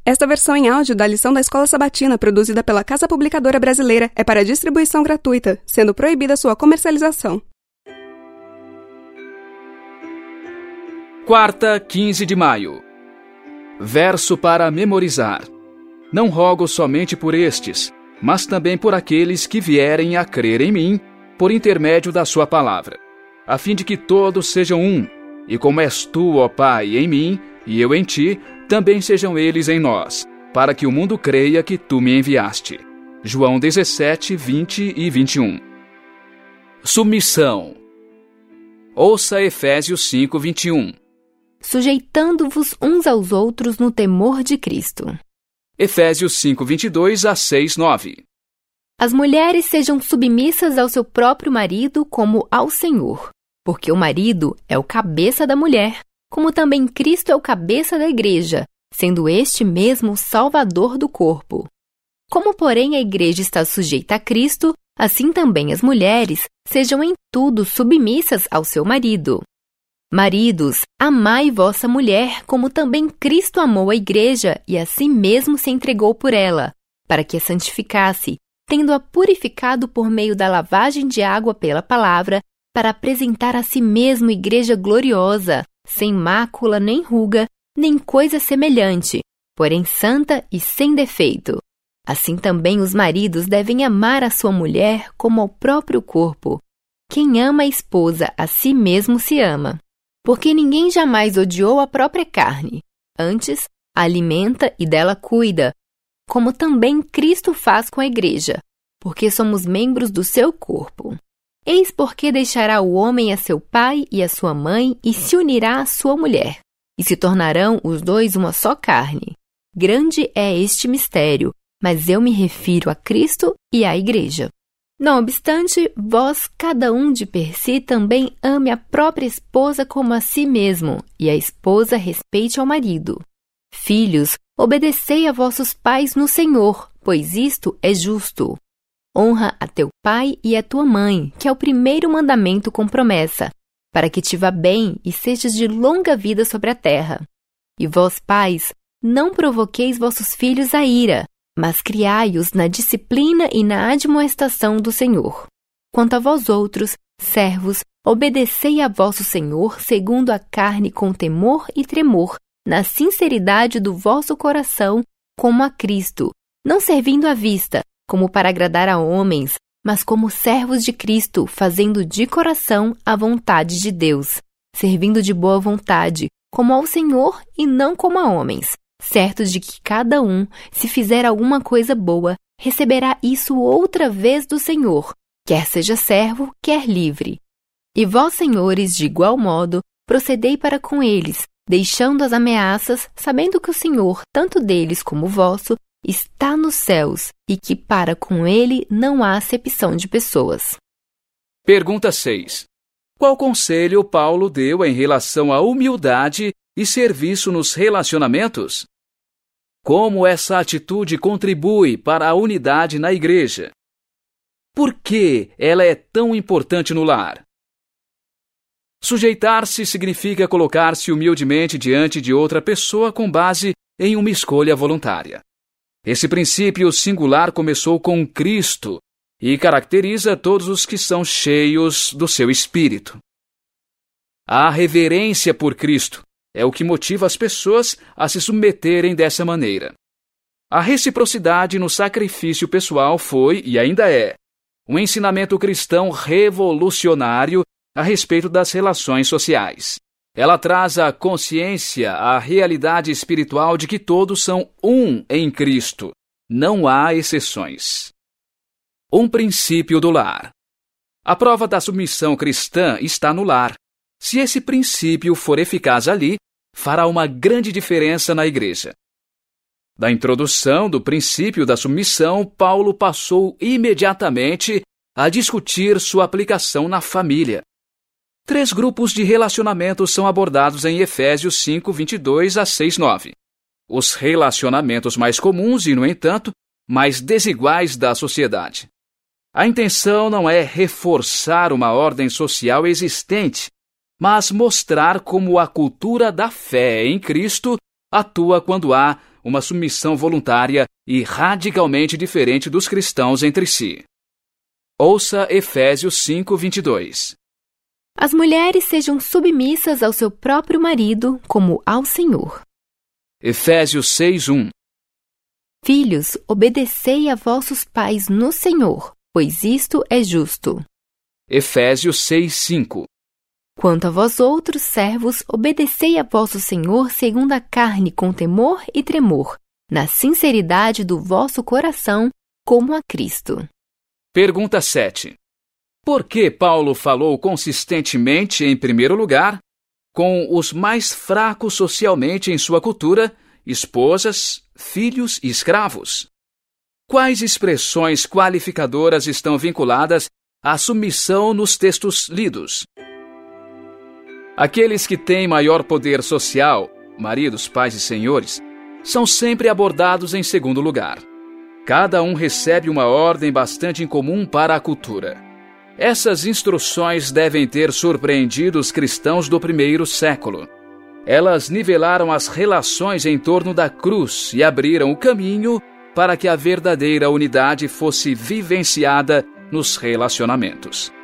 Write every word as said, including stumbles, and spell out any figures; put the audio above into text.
Esta versão em áudio da lição da Escola Sabatina, produzida pela Casa Publicadora Brasileira, é para distribuição gratuita, sendo proibida sua comercialização. Quarta, quinze de maio. Verso para memorizar. Não rogo somente por estes, mas também por aqueles que vierem a crer em mim, por intermédio da sua palavra, a fim de que todos sejam um, e como és tu, ó Pai, em mim, e eu em ti, também sejam eles em nós, para que o mundo creia que tu me enviaste. João dezessete, vinte e vinte e um. Submissão. Ouça Efésios cinco, vinte e um. Sujeitando-vos uns aos outros no temor de Cristo. Efésios cinco, vinte e dois a seis, nove. As mulheres sejam submissas ao seu próprio marido como ao Senhor, porque o marido é o cabeça da mulher, como também Cristo é o cabeça da igreja, sendo este mesmo o salvador do corpo. Como, porém, a igreja está sujeita a Cristo, assim também as mulheres sejam em tudo submissas ao seu marido. Maridos, amai vossa mulher, como também Cristo amou a igreja e a si mesmo se entregou por ela, para que a santificasse, tendo-a purificado por meio da lavagem de água pela palavra, para apresentar a si mesmo igreja gloriosa, sem mácula nem ruga, nem coisa semelhante, porém santa e sem defeito. Assim também os maridos devem amar a sua mulher como ao próprio corpo. Quem ama a esposa a si mesmo se ama. Porque ninguém jamais odiou a própria carne, antes a alimenta e dela cuida, como também Cristo faz com a igreja, porque somos membros do seu corpo. Eis porque deixará o homem a seu pai e a sua mãe e se unirá à sua mulher, e se tornarão os dois uma só carne. Grande é este mistério, mas eu me refiro a Cristo e à igreja. Não obstante, vós, cada um de per si, também ame a própria esposa como a si mesmo, e a esposa respeite ao marido. Filhos, obedecei a vossos pais no Senhor, pois isto é justo. Honra a teu pai e a tua mãe, que é o primeiro mandamento com promessa, para que te vá bem e sejas de longa vida sobre a terra. E vós, pais, não provoqueis vossos filhos a ira, mas criai-os na disciplina e na admoestação do Senhor. Quanto a vós outros, servos, obedecei a vosso Senhor segundo a carne com temor e tremor, na sinceridade do vosso coração, como a Cristo, não servindo à vista, como para agradar a homens, mas como servos de Cristo, fazendo de coração a vontade de Deus, servindo de boa vontade, como ao Senhor e não como a homens, certos de que cada um, se fizer alguma coisa boa, receberá isso outra vez do Senhor, quer seja servo, quer livre. E vós, senhores, de igual modo, procedei para com eles, deixando as ameaças, sabendo que o Senhor, tanto deles como vosso, está nos céus, e que para com ele não há acepção de pessoas. Pergunta seis. Qual conselho Paulo deu em relação à humildade e serviço nos relacionamentos? Como essa atitude contribui para a unidade na igreja? Por que ela é tão importante no lar? Sujeitar-se significa colocar-se humildemente diante de outra pessoa com base em uma escolha voluntária. Esse princípio singular começou com Cristo e caracteriza todos os que são cheios do seu Espírito. A reverência por Cristo é o que motiva as pessoas a se submeterem dessa maneira. A reciprocidade no sacrifício pessoal foi, e ainda é, um ensinamento cristão revolucionário a respeito das relações sociais. Ela traz à consciência a realidade espiritual de que todos são um em Cristo. Não há exceções. Um princípio do lar. A prova da submissão cristã está no lar. Se esse princípio for eficaz ali, fará uma grande diferença na igreja. Da introdução do princípio da submissão, Paulo passou imediatamente a discutir sua aplicação na família. Três grupos de relacionamentos são abordados em Efésios cinco, vinte e dois a seis, nove. Os relacionamentos mais comuns e, no entanto, mais desiguais da sociedade. A intenção não é reforçar uma ordem social existente, mas mostrar como a cultura da fé em Cristo atua quando há uma submissão voluntária e radicalmente diferente dos cristãos entre si. Ouça Efésios cinco, vinte e dois. As mulheres sejam submissas ao seu próprio marido, como ao Senhor. Efésios seis, um. Filhos, obedecei a vossos pais no Senhor, pois isto é justo. Efésios seis, cinco. Quanto a vós outros, servos, obedecei a vosso Senhor segundo a carne com temor e tremor, na sinceridade do vosso coração, como a Cristo. Pergunta sete. Por que Paulo falou consistentemente, em primeiro lugar, com os mais fracos socialmente em sua cultura, esposas, filhos e escravos? Quais expressões qualificadoras estão vinculadas à submissão nos textos lidos? Aqueles que têm maior poder social, maridos, pais e senhores, são sempre abordados em segundo lugar. Cada um recebe uma ordem bastante incomum para a cultura. Essas instruções devem ter surpreendido os cristãos do primeiro século. Elas nivelaram as relações em torno da cruz e abriram o caminho para que a verdadeira unidade fosse vivenciada nos relacionamentos.